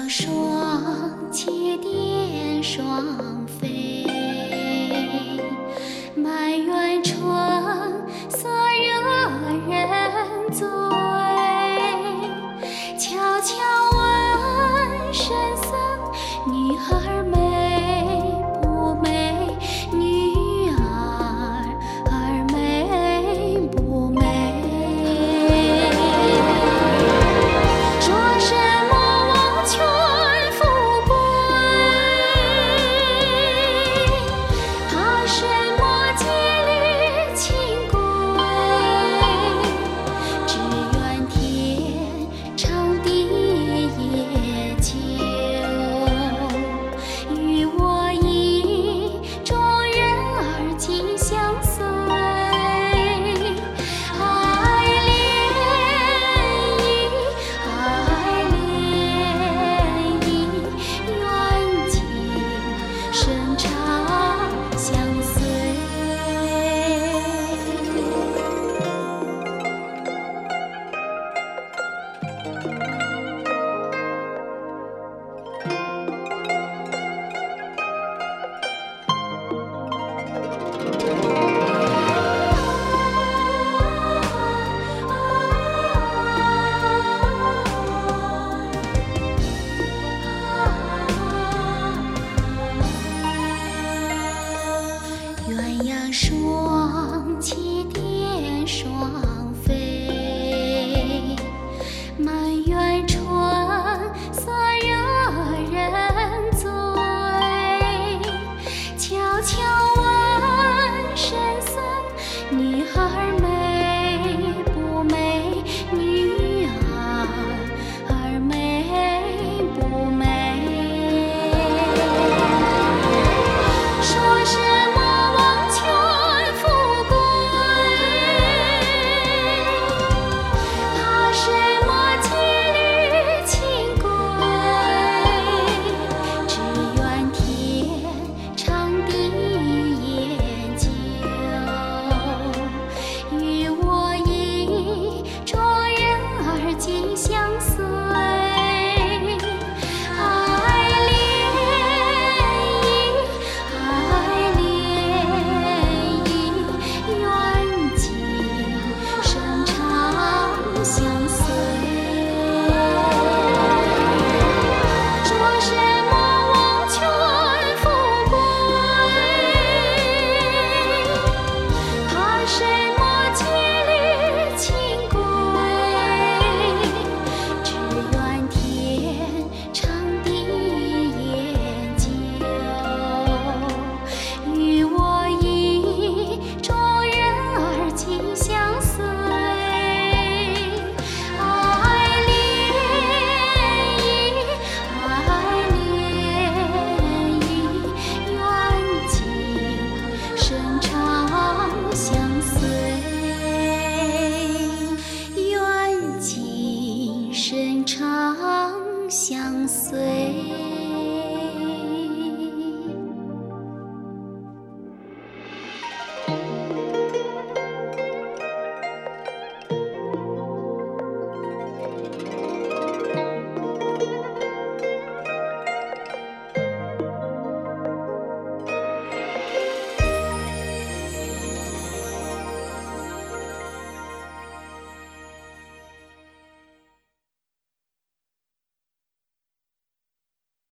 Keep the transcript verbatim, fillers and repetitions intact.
双栖蝶双飞，满园春色惹人醉。悄悄问神僧，女儿美不美？女儿儿美不美？说什么王权富贵，怕什么戒律清规？只愿天长地也久，与我意中人儿紧相随。爱恋意，爱恋意，愿今生长相随。鸳鸯双栖蝶双飞，满园春色惹人醉。悄悄问神僧，女儿美不美？女儿儿美不美？说什么王权富贵，怕什么戒律清规？只愿天长地也久，与我意中人儿紧相随。爱恋意，爱恋意，愿今生长相随。说什么王权富贵，怕什么戒律清规？只愿天长地也久，与我意中人儿紧相随。爱恋意，爱恋意，愿今生长相随。愿今生长相随。